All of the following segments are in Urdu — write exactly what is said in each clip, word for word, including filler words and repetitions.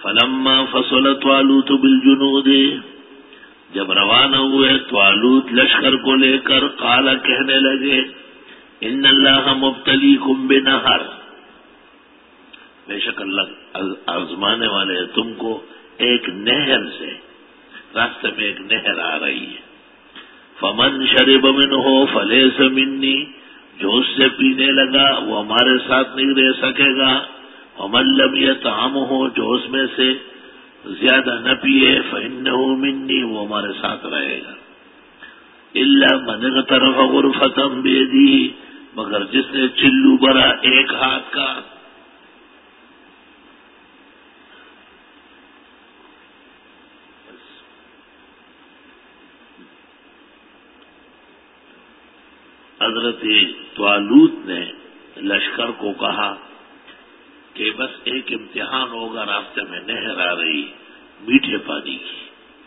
فلما فصل طالوت بالجنود، جب روانہ ہوئے طالوت لشکر کو لے کر، قال کہنے لگے ان اللہ مبتلیکم بنہر، بے شک اللہ آزمانے والے ہیں تم کو ایک نہر سے، راستے میں ایک نہر آ رہی ہے. فمن شرب منہ فلیس منی، جو اس سے پینے لگا وہ ہمارے ساتھ نہیں رہ سکے گا. ومن لم یطعمہ، جو اس میں سے زیادہ نہ پیے، فإنہ منی، وہ ہمارے ساتھ رہے گا. الا من اغترف غرفۃ بیدہ، مگر جس نے چلو بھرا ایک ہاتھ کا. حضرت طالوت نے لشکر کو کہا کہ بس ایک امتحان ہوگا، راستے میں نہر آ رہی میٹھے پانی کی،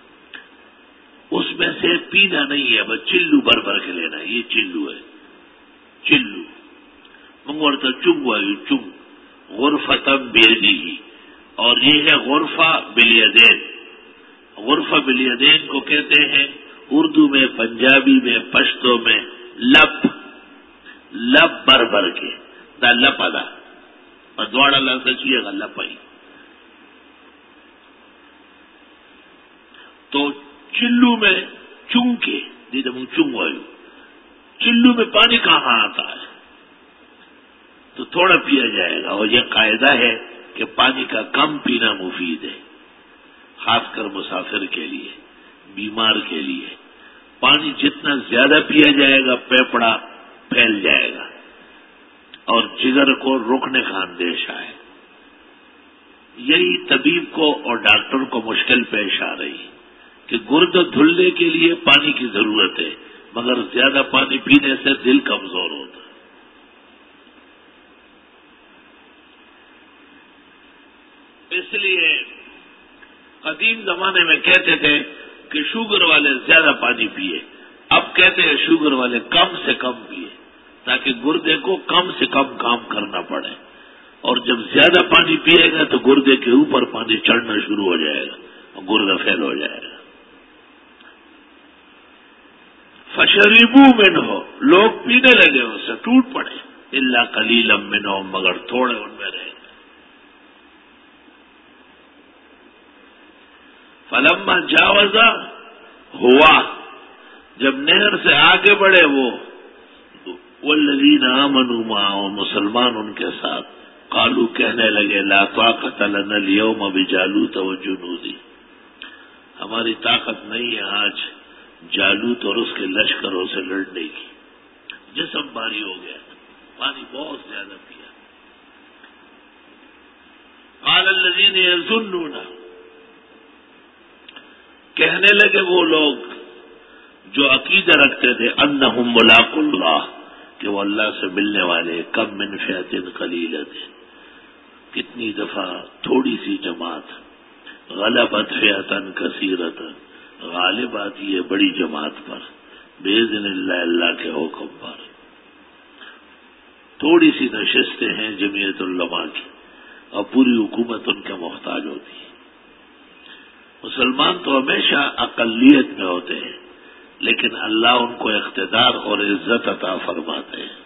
اس میں سے پینا نہیں ہے، بس چلو بھر بھر کے لینا. یہ چلو ہے، چلو منگورتا چنگ آئی چنگ غرفتم بیدی، اور یہ ہے غرفہ بالیدین. غرفہ بالیدین کو کہتے ہیں اردو میں، پنجابی میں، پشتو میں لپ، لپ بھر بھر کے، دا لپ ادا اور دوڑا لفظ چاہیے گا لپائی. تو چلو میں چنگ کے دیدے منگ چنگ آئیو، چلو میں پانی کہاں آتا ہے؟ تو تھوڑا پیا جائے گا. اور یہ قاعدہ ہے کہ پانی کا کم پینا مفید ہے، خاص کر مسافر کے لیے، بیمار کے لیے. پانی جتنا زیادہ پیا جائے گا پیپڑا پھیل جائے گا اور جگر کو روکنے کا اندیشہ ہے. یہی طبیب کو اور ڈاکٹر کو مشکل پیش آ رہی کہ گرد دھلنے کے لیے پانی کی ضرورت ہے، مگر زیادہ پانی پینے سے دل کمزور ہوتا ہے. اس لیے قدیم زمانے میں کہتے تھے کہ شوگر والے زیادہ پانی پیے، اب کہتے ہیں شوگر والے کم سے کم پیے، تاکہ گردے کو کم سے کم کام کرنا پڑے. اور جب زیادہ پانی پیے گا تو گردے کے اوپر پانی چڑھنا شروع ہو جائے گا اور گردہ فیل ہو جائے گا. فشریبو منہ، لوگ پینے لگے، اس سے ٹوٹ پڑے. الا قلیلا منہم، مگر تھوڑے ان میں رہے. فلما جاوزا، ہوا جب نہر سے آگے بڑھے وہ، والذین آمنوا معه، مسلمان ان کے ساتھ، قالوا کہنے لگے لا طاقت لنا اليوم بجالوت وجنودی، ہماری طاقت نہیں ہے آج جالوت اور اس کے لشکروں سے لڑنے کی. جسم بھاری ہو گیا، پانی بہت زیادہ پیا. قال الذین یظنون، کہنے لگے وہ لوگ جو عقیدہ رکھتے تھے انہم ملاقو اللہ، کہ وہ اللہ سے ملنے والے، کم من فئۃ قلیلۃ، کتنی دفعہ تھوڑی سی جماعت، غلبت فئۃ کثیرۃ، غالب آتی ہے بڑی جماعت پر، باذن اللہ، اللہ کے حکم پر. تھوڑی سی نشستیں ہیں جمعیت علماء کی اور پوری حکومت ان کے محتاج ہوتی ہے. مسلمان تو ہمیشہ اقلیت میں ہوتے ہیں، لیکن اللہ ان کو اقتدار اور عزت عطا فرماتے ہیں.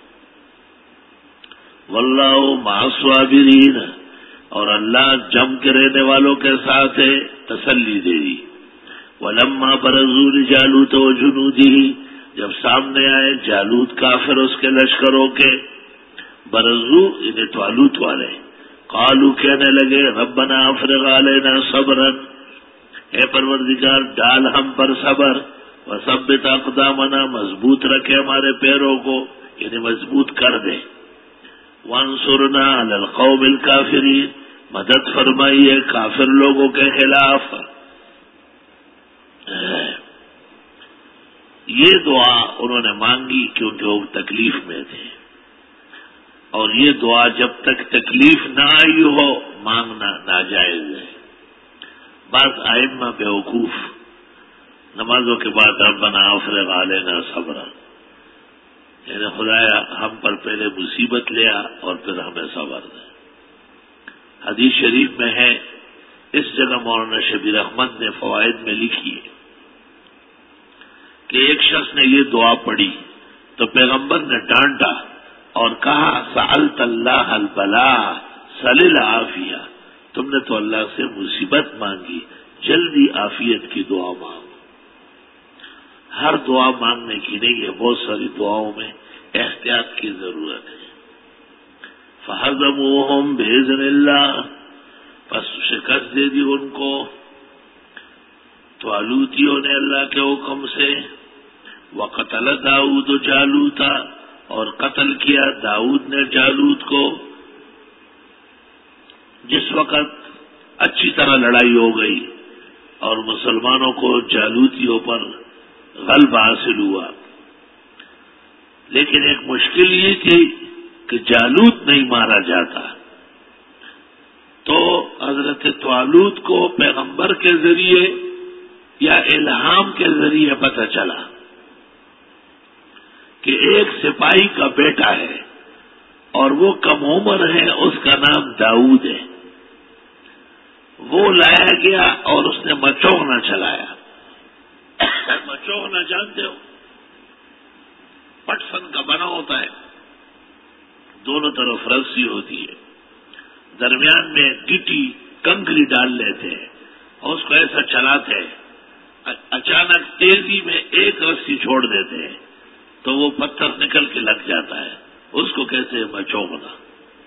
واللہ مع الصابرین، اور اللہ جم کے رہنے والوں کے ساتھ ہے، تسلی دے دی. ولما برزوا لجالوت وجنودہ، جب سامنے آئے جالوت کافر اس کے لشکروں کے، برزوا انہیں طالوت والے، قالوا کہنے لگے ربنا افرغ علینا صبرا، اے پروردگار ڈال ہم پر صبر، وثبت اقدامنا، مضبوط رکھے ہمارے پیروں کو، یعنی مضبوط کر دے. وانصرنا علی القوم الکافرین، مدد فرمائیے کافر لوگوں کے خلاف. یہ دعا انہوں نے مانگی کیونکہ وہ تکلیف میں تھے، اور یہ دعا جب تک تکلیف نہ آئی ہو مانگنا ناجائز ہے. بعض ائمہ بیوقوف نمازوں کے بعد ربنا افرغ علینا صبرا، یعنی خدایا ہم پر پہلے مصیبت لیا اور پھر ہمیں صبر دے. حدیث شریف میں ہے اس جگہ مولانا شبیر احمد نے فوائد میں لکھی ہے کہ ایک شخص نے یہ دعا پڑھی تو پیغمبر نے ڈانٹا اور کہا سألت اللہ البلا سل العافیہ، تم نے تو اللہ سے مصیبت مانگی، جلدی عافیت کی دعا مانگو۔ ہر دعا مانگنے کی نہیں ہے، بہت ساری دعاؤں میں احتیاط کی ضرورت ہے۔ فہزموہم بإذن اللہ، پس شکست دے دی ان کو طالوتیوں نے اللہ کے حکم سے۔ وقتل داؤد جالوتا، اور قتل کیا داؤد نے جالوت کو۔ جس وقت اچھی طرح لڑائی ہو گئی اور مسلمانوں کو جالوتیوں پر غلبہ حاصل ہوا، لیکن ایک مشکل یہ تھی کہ جالوت نہیں مارا جاتا، تو حضرت طالوت کو پیغمبر کے ذریعے یا الہام کے ذریعے پتہ چلا کہ ایک سپاہی کا بیٹا ہے اور وہ کم عمر ہے، اس کا نام داؤد ہے۔ وہ لایا گیا اور اس نے مچوغنا چلایا۔ مچوغنا جانتے ہو؟ پٹسن کا بنا ہوتا ہے، دونوں طرف رسی ہوتی ہے، درمیان میں گٹی کنکری ڈال لیتے ہیں اور اس کو ایسا چلاتے ہیں، اچانک تیزی میں ایک رسی چھوڑ دیتے ہیں تو وہ پتھر نکل کے لگ جاتا ہے، اس کو کہتے ہیں مچوغنا۔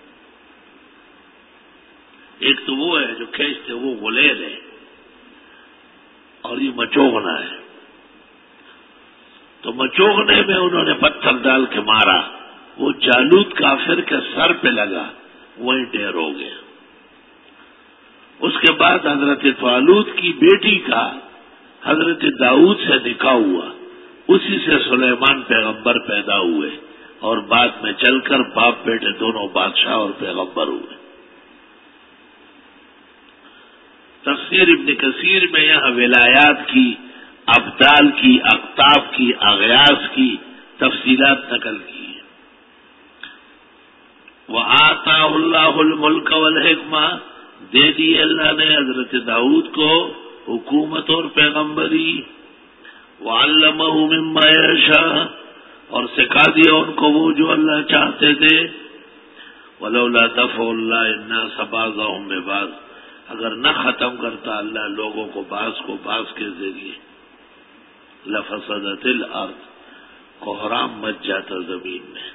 ایک تو وہ ہے جو کھینچتے وہ غلیل ہے، اور یہ مچوغنا ہے۔ تو مچوغنے میں انہوں نے پتھر ڈال کے مارا، وہ جالوت کافر کے سر پہ لگا، وہیں ڈیر ہو گیا۔ اس کے بعد حضرت طالوت کی بیٹی کا حضرت داؤد سے نکاح ہوا، اسی سے سلیمان پیغمبر پیدا ہوئے، اور بعد میں چل کر باپ بیٹے دونوں بادشاہ اور پیغمبر ہوئے۔ تفسیر ابن کثیر میں یہاں ولایات کی، ابدال کی، اقطاب کی، اغیاث کی تفصیلات نقل کی ہیں۔ وَآتَاهُ اللَّهُ الْمُلْكَ وَالْحِكْمَةَ، دے دی اللہ نے حضرت داؤد کو حکومت اور پیغمبری۔ وَعَلَّمَهُ مِمَّا يَشَاءُ، اور سکھا دیا ان کو وہ جو اللہ چاہتے تھے۔ وَلَوْلَا دَفْعُ اللَّهِ النَّاسَ بَعْضَهُم بِبَعْضٍ، اگر نہ ختم کرتا اللہ لوگوں کو بعض کو بعض کے ذریعے، لفسدت الارض، کوہرام مچ جاتا زمین میں۔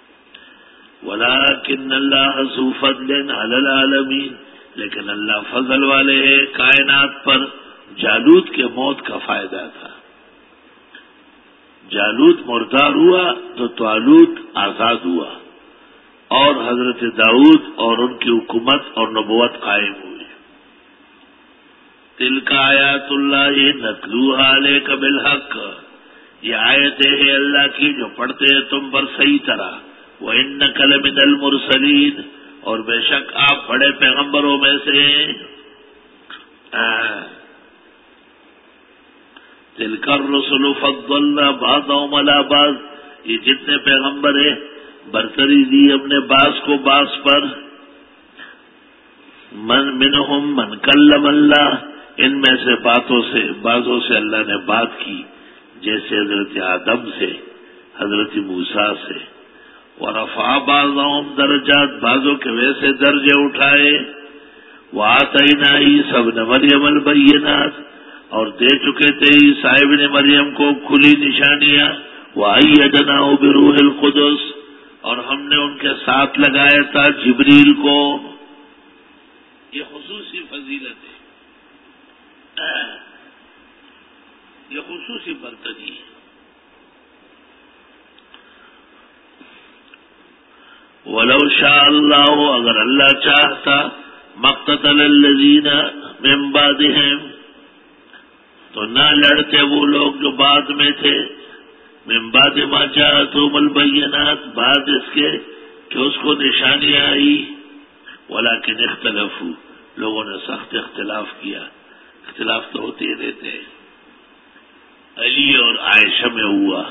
ولکن اللہ ذو فضل علی العالمین، لیکن اللہ فضل والے ہیں کائنات پر۔ جالوت کے موت کا فائدہ تھا، جالوت مردار ہوا تو طالوت آزاد ہوا، اور حضرت داؤد اور ان کی حکومت اور نبوت قائم ہوئی۔ تلک آیات اللہ نتلوہا علیک بالحق، یہ آیتیں ہیں اللہ کی جو پڑھتے ہیں تم پر صحیح طرح۔ وَإِنَّكَ لَمِنَ الْمُرْسَلِينَ، اور بے شک آپ بڑے پیغمبروں میں سے ہیں۔ تِلْكَ الرُّسُلُ فَضَّلْنَا بَعْضَهُمْ عَلَىٰ بَعْضٍ، یہ جتنے پیغمبر ہیں برتری دی ہم نے بعض کو بعض پر۔ من منہم من کلم اللہ، ان میں سے باتوں سے بعضوں سے اللہ نے بات کی، جیسے حضرت آدم سے، حضرت موسیٰ سے۔ ورفع بعضهم درجات، بعضوں کے ویسے درجے اٹھائے۔ وآتینا عیسی ابن مریم البینات، اور دے چکے تھے عیسیٰ ابن مریم کو کھلی نشانیاں۔ وأیدناہ بروح القدس، اور ہم نے ان کے ساتھ لگایا تھا جبریل کو۔ یہ خصوصی فضیلت ہے، یہ خصوصی برتری ہے۔ وَلَوْ شَاءَ اللَّهُ، اگر اللہ چاہتا، مَقْتَتَلَ الَّذِينَ مِن بَعْدِهِمْ، تو نہ لڑتے وہ لوگ جو بعد میں تھے، من بعد ما جاءتهم البینات، بعد اس کے کہ اس کو نشانیاں آئی۔ ولیکن اختلفوا، لوگوں نے سخت اختلاف کیا، اختلاف تو ہوتے ہی رہتے ہیں۔ علی اور عائشہ میں ہوا،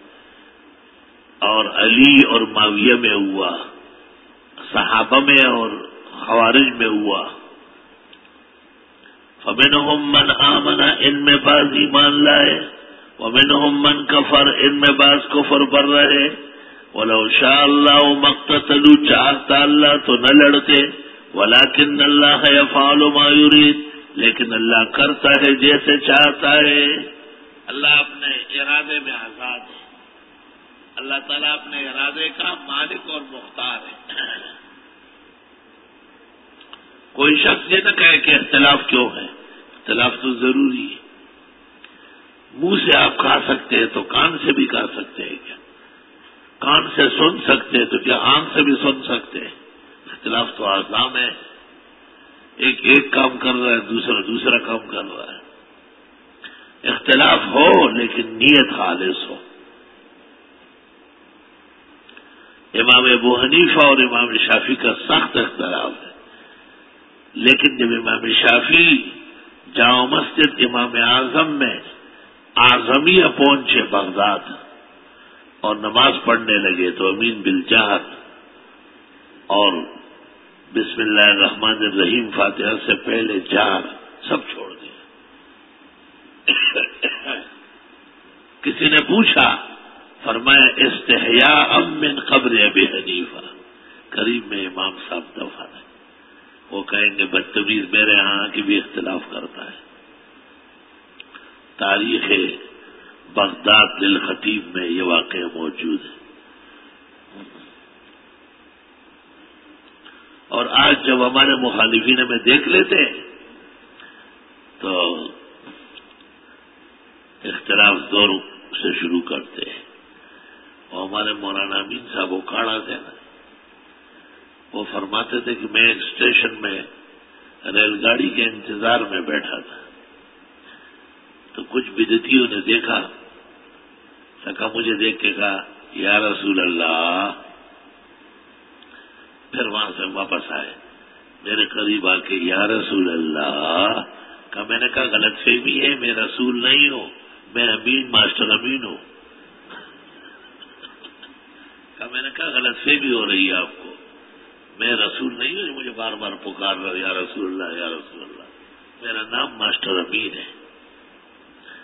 اور علی اور معاویہ میں ہوا، صحابہ میں اور خوارج میں ہوا۔ فمنہم من آمن، ان میں بعض ایمان لائے، ومنہم من کفر، ان میں بعض کفر پر رہے۔ وَلَوْ شَاءَ اللَّهُ مَا اقْتَتَلُوا، چاہتا اللہ تو نہ لڑتے، وَلَكِنَّ اللَّهَ يَفْعَلُ مَا يُرِيدُ، لیکن اللہ کرتا ہے جیسے چاہتا ہے۔ اللہ اپنے ارادے میں آزاد ہے، اللہ تعالیٰ اپنے ارادے کا مالک اور مختار ہے۔ کوئی شخص یہ نہ کہے کہ اختلاف کیوں ہے، اختلاف تو ضروری ہے۔ منہ سے آپ کہا سکتے ہیں تو کان سے بھی کہا سکتے ہیں کیا؟ کان سے سن سکتے ہیں تو کیا آنکھ سے بھی سن سکتے ہیں؟ اختلاف تو آسان ہے، ایک ایک کام کر رہا ہے، دوسرا دوسرا کام کر رہا ہے۔ اختلاف ہو لیکن نیت خالص ہو۔ امام ابو حنیفہ اور امام شافعی کا سخت اختلاف ہے، لیکن جب امام شافعی جامع مسجد امام اعظم میں اعظمیہ پہنچے بغداد اور نماز پڑھنے لگے تو امین بالجہر اور بسم اللہ الرحمن الرحیم فاتحہ سے پہلے جہر سب چھوڑ دیا۔ کسی نے پوچھا، فرمایا استحیاء من قبر ابی حنیفہ، قریب میں امام صاحب دفن ہے، وہ کہیں گے بدتمیز میرے ہاں کی بھی اختلاف کرتا ہے۔ تاریخ بغداد للخطیب میں یہ واقعہ موجود ہے۔ اور آج جب ہمارے مخالفین میں دیکھ لیتے ہیں تو اختلاف دور سے شروع کرتے ہیں۔ اور ہمارے مولانا امین صاحب وہ کھڑا تھے نا، وہ فرماتے تھے کہ میں ایک اسٹیشن میں ریل گاڑی کے انتظار میں بیٹھا تھا تو کچھ بدعتیوں نے دیکھا، سکا مجھے دیکھ کے کہا یا رسول اللہ، پھر وہاں سے واپس آئے، میرے قریب آ کے یا رسول اللہ کہا، میں نے کہا غلط فہمی ہے، میں رسول نہیں ہوں، میں امین ماسٹر امین ہوں۔ کہا میں نے کہا غلط فہمی ہو رہی ہے آپ کو، میں رسول نہیں ہوں، مجھے بار بار پکار رہا یا رسول اللہ یا رسول اللہ، میرا نام ماسٹر امین ہے۔